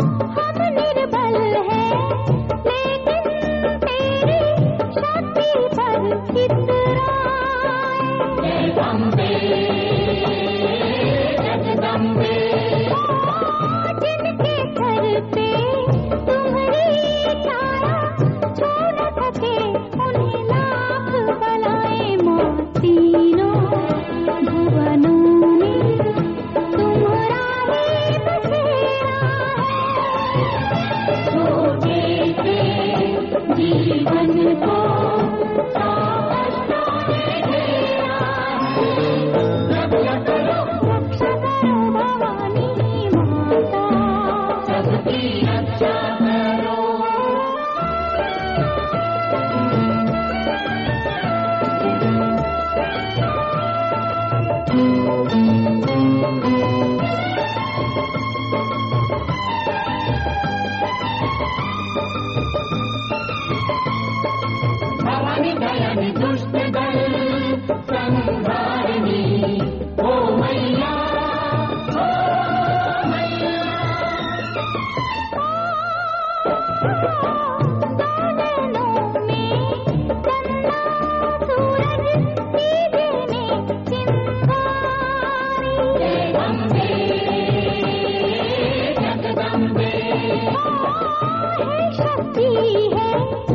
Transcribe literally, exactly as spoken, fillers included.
हम निर्बल हैं, लेकिन तेरी शक्ति पर इतराएं। जय अम्बे, जगदम्बे, जिनके सर पे तुम्हारी छाया छू न सके उन्हें लाख बलाएं। माँ तीनों भुवनों में तुम्हारा ही बसेरा है। छोटे से जीवन को सौ कष्टों ने घेरा है। रक्षा करो, रक्षा करो भवानी माता, सबकी रक्षा करो। भवानी दयानी दुष्ट दल संहारिणी, ओ मैया, ओ मैया। दाननों में चंदा सूरज सीधे में चिंगारी। जय अम्बे, जगदम्बे, है शक्ति है